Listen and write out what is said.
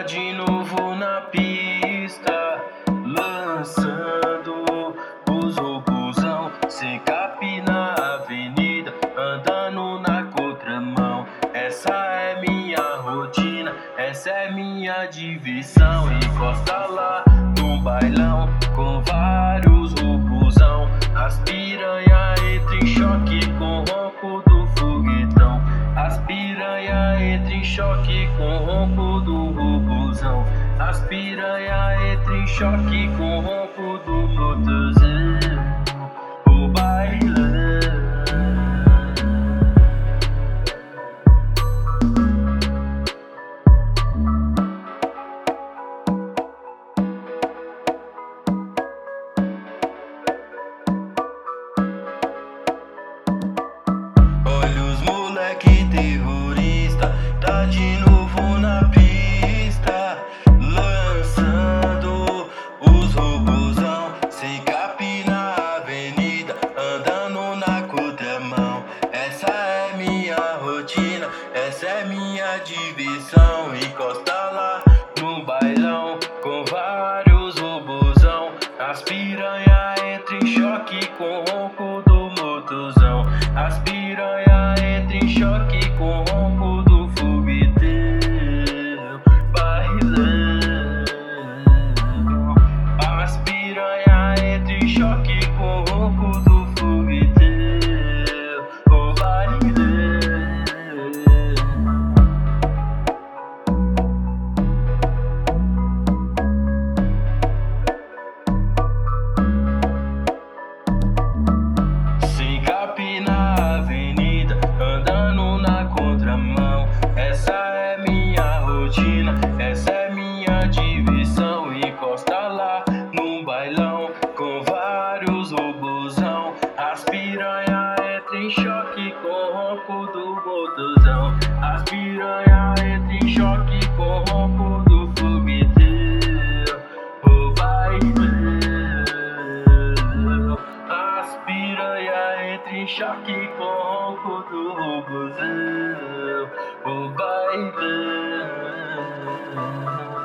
de novo na pista, lançando os robozão, sem cap na avenida, andando na contramão. Essa é minha rotina, essa é minha diversão. Encosta lá no bailão com vários robozão. As piranha entra em choque com o ronco do foguetão. As piranha entra em choque com o ronco do robozão. As piranha entra em choque com o ronco do motorzão. O bailão. Olha os moleque terrorista, tá de novo na pista, lançando os robozão, sem cap na avenida, andando na contramão. Essa é minha rotina, essa é minha diversão. Encosta lá no bailão com vários robozão. As piranha entra em choque com o ronco do motorzão. As piranha entra em choque com o ronco do foguetão. Bailão. As piranha entra em choque com o ronco do foguetão. O bailão. Sem cap na avenida, andando na contramão. Essa é minha rotina, essa é minha diversão. Encosta lá no bailão com vários robozão. As piranha entra em choque com o ronco do motorzão. As piranha entra em choque com o ronco do foguetão. O bailão. As piranha entra em choque com o ronco do robozão. O bailão.